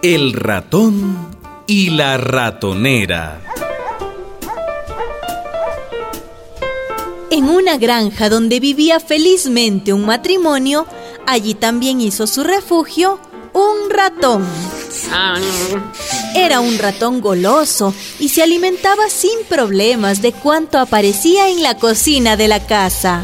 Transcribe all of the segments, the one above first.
El ratón y la ratonera. En una granja donde vivía felizmente un matrimonio, allí también hizo su refugio un ratón. Era un ratón goloso y se alimentaba sin problemas de cuanto aparecía en la cocina de la casa.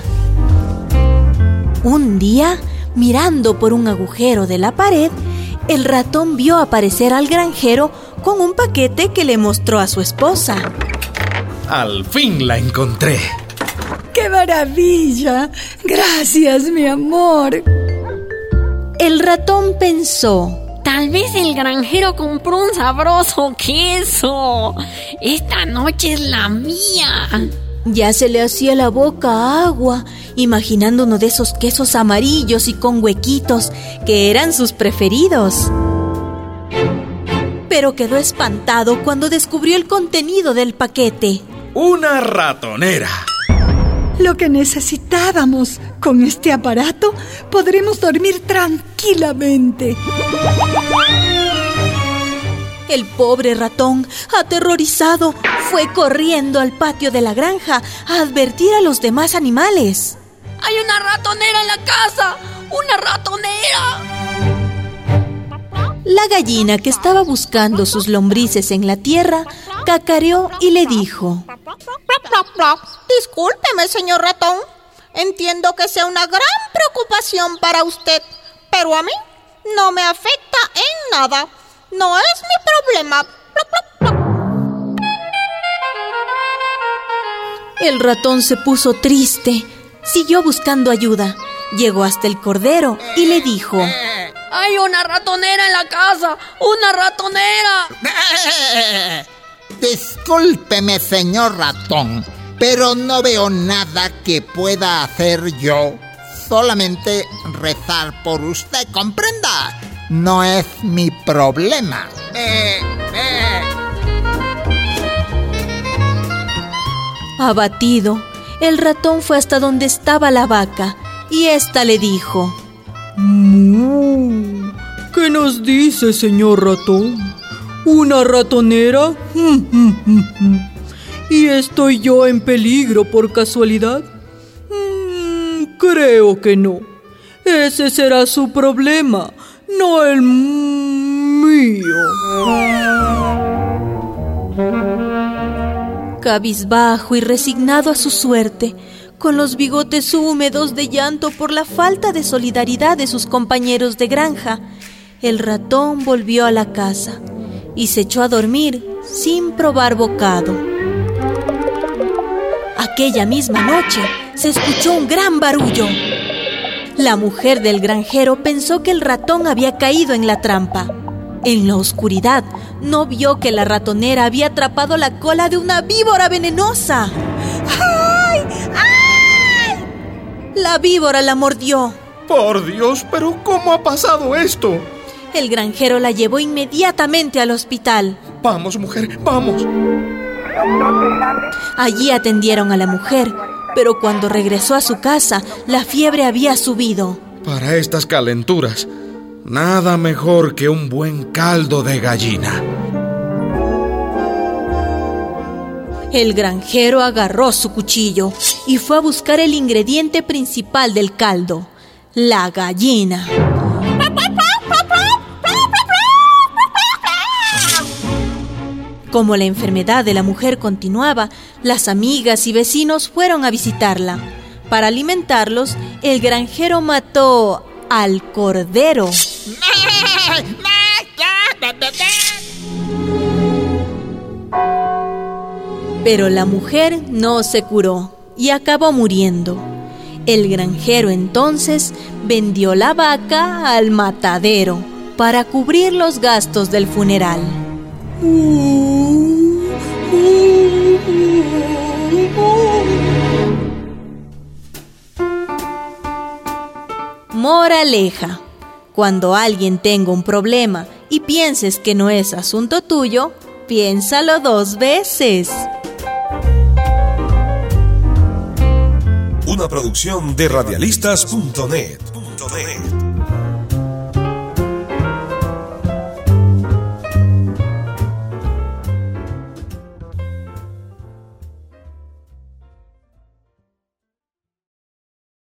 Un día, mirando por un agujero de la pared, el ratón vio aparecer al granjero con un paquete que le mostró a su esposa. Al fin la encontré. ¡Qué maravilla! Gracias, mi amor. El ratón pensó: tal vez el granjero compró un sabroso queso. Esta noche es la mía. Ya se le hacía la boca agua, imaginando uno de esos quesos amarillos y con huequitos que eran sus preferidos. Pero quedó espantado cuando descubrió el contenido del paquete. Una ratonera. Lo que necesitábamos. Con este aparato podremos dormir tranquilamente. El pobre ratón, aterrorizado, fue corriendo al patio de la granja a advertir a los demás animales. ¡Hay una ratonera en la casa! ¡Una ratonera! La gallina, que estaba buscando sus lombrices en la tierra, cacareó y le dijo: Discúlpeme, señor ratón. Entiendo que sea una gran preocupación para usted, pero a mí no me afecta en nada. No es mi problema. El ratón se puso triste. Siguió buscando ayuda. Llegó hasta el cordero y le dijo: ¡hay una ratonera en la casa! ¡Una ratonera! Discúlpeme, señor ratón, pero no veo nada que pueda hacer yo. Solamente rezar por usted, ¿comprenda? No es mi problema. Abatido, el ratón fue hasta donde estaba la vaca y ésta le dijo: ¿qué nos dice, señor ratón? ¿Una ratonera? ¿Y estoy yo en peligro por casualidad? Creo que no. Ese será su problema, no el mío. Cabizbajo y resignado a su suerte, con los bigotes húmedos de llanto por la falta de solidaridad de sus compañeros de granja, el ratón volvió a la casa y se echó a dormir sin probar bocado. Aquella misma noche se escuchó un gran barullo. La mujer del granjero pensó que el ratón había caído en la trampa. En la oscuridad no vio que la ratonera había atrapado la cola de una víbora venenosa. ¡Ay! ¡Ay! La víbora la mordió. Por Dios, pero ¿cómo ha pasado esto? El granjero la llevó inmediatamente al hospital. Vamos, mujer, vamos. Allí atendieron a la mujer, pero cuando regresó a su casa, la fiebre había subido. Para estas calenturas, nada mejor que un buen caldo de gallina. El granjero agarró su cuchillo y fue a buscar el ingrediente principal del caldo: la gallina. Como la enfermedad de la mujer continuaba, las amigas y vecinos fueron a visitarla. Para alimentarlos, el granjero mató al cordero. Pero la mujer no se curó y acabó muriendo. El granjero entonces vendió la vaca al matadero para cubrir los gastos del funeral. Moraleja: cuando alguien tenga un problema y pienses que no es asunto tuyo, piénsalo 2 veces. Una producción de radialistas.net.